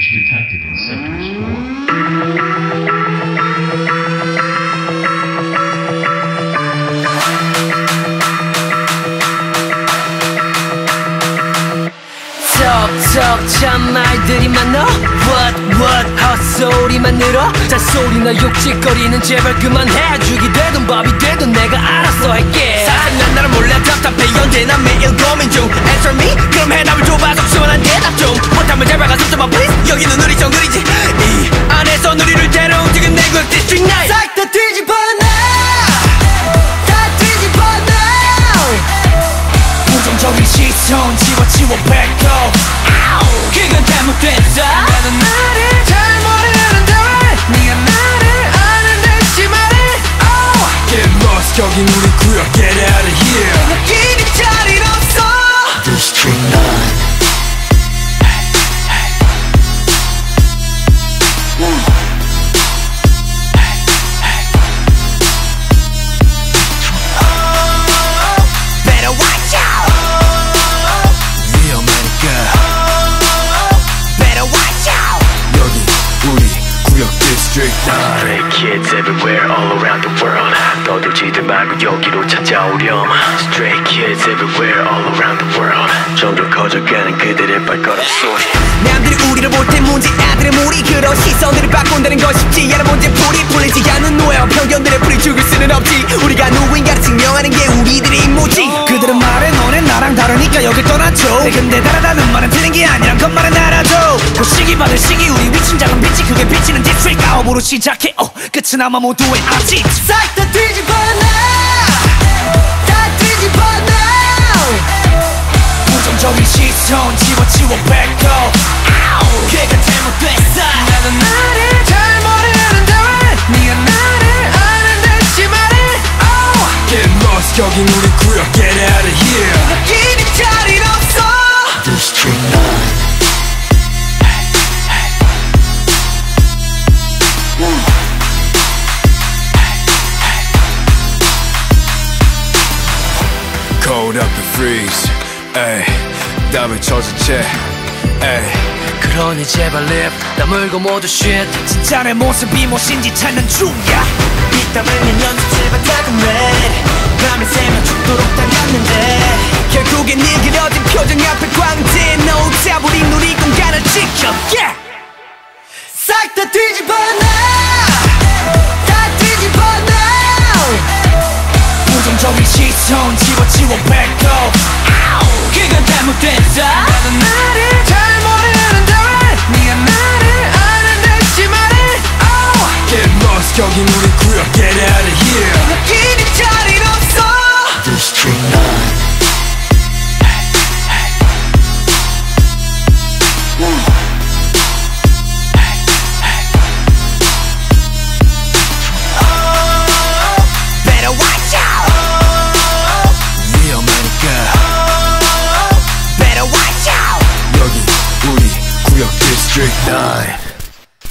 damage detected in sectors 4 참 말들이 많어 what 헛소리만 늘어 잔소리나 욕짓거리는 제발 그만해 죽이 되든 밥이 되든 내가 알아서 할게 사생난 나를 몰래 답답해 언제나 매일 고민 중 Answer me 그럼 해답을 줘봐 속 시원한 대답 좀 못하면 제발 가슴 좀 please 여기는 우리 정글이지 이 안에서 우리를 데려온 지금 내 구역 District 9 싹 다 뒤집어 놔 다 뒤집어 놔 부정적인 시선 지워 뱉고 그건 잘못됐어 나는 나를 잘 모르는데 왜 네가 나를 아는데 심하네 Get lost 여긴 우리 구역 Get out of here 느끼는 자리는 없어 District 9 Stray kids everywhere all around the world 떠들지들 말고 여기로 찾아오렴 Stray kids everywhere all around the world 점점 커져가는 그들의 발걸음 소리 남들이 우리를 볼 때 문제 아들의 무리 그런 시선들을 바꾼다는 건 쉽지 않은 문제풀이 풀리지 않는 노예와 편견들의 풀이 죽을 수는 없지 우리가 누구인가를 증명하는 게 우리들의 임무지 그들은 말해 너네 나랑 다르니까 여길 떠나줘 근데 다르다는 말은 틀린 게 아니란 것만은 알아줘 그 시기 받을 시기 우리 위친 작은 빛이 그게 비치는 디스트릭 9으로 시작해 끝은 아마 모두의 아직 싹 다 뒤집어 놔 다 뒤집어 놔 부정적인 시선 지워 뱉고 걔가 잘못됐어 나는 나를 잘 모르는데 왜 네가 나를 아는데 심하네 Get lost 여긴 우리 구역 Get out of here 느끼는 자리는 없어 District 9 Cold up and freeze 에이 땀을 젖은 채 에이 그러니 제발 립 다물고 모두 shit 진짜 내 모습이 무엇인지 찾는 중이야 이 땀을 낸 연습 제발 다금 red 밤을 새며 죽도록 달렸는데 결국엔 네 그려진 표정 앞에 광대 No doubt 우린 우리 공간을 지켜 yeah! 싹 다 뒤집어 놔 다 뒤집어 놔 부정적인 시선 지워 뱉고 그건 잘못됐어 나는 나를 잘 모르는데 왜 네가 나를 아는데 심하네 Get lost 여긴 우리 구역 Get out of here 느끼는 자리는 없어 District 9 District 9